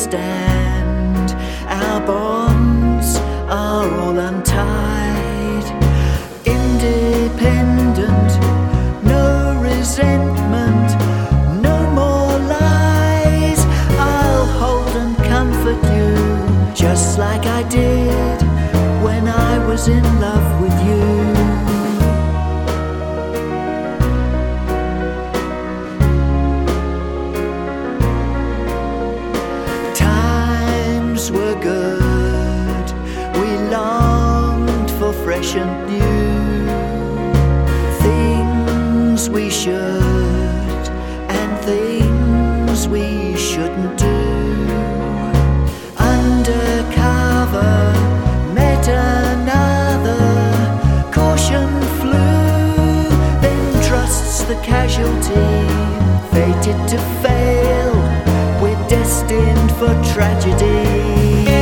understand. Our bonds are all untied. Independent, no resentment, no more lies. I'll hold and comfort you just like I did when I was in love with you. Were good, we longed for fresh and new things we should and things we shouldn't do. Undercover, met another, caution flew, then trust's the casualty, fated to fail, we're destined for tragedy.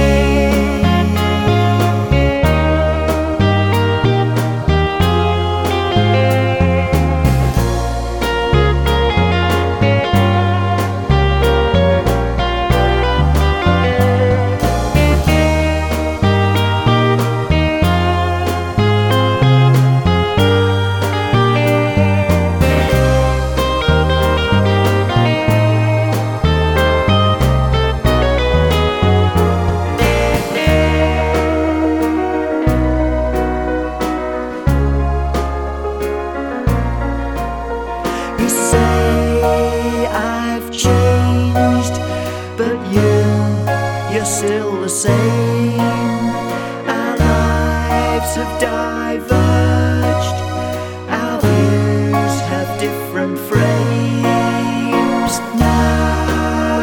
You say I've changed, but you're still the same. Our lives have diverged, our views have different frames now.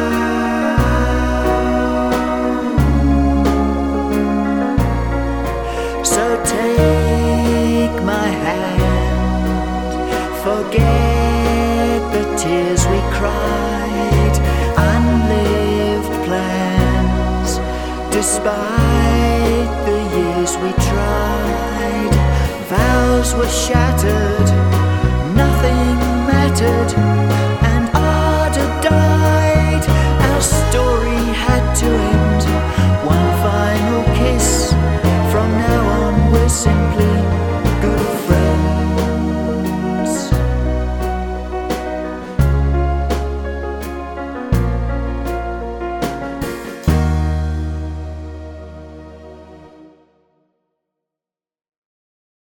So take my hand, forget the tears we cried, unlived plans, despite the years we tried. Vows were shattered,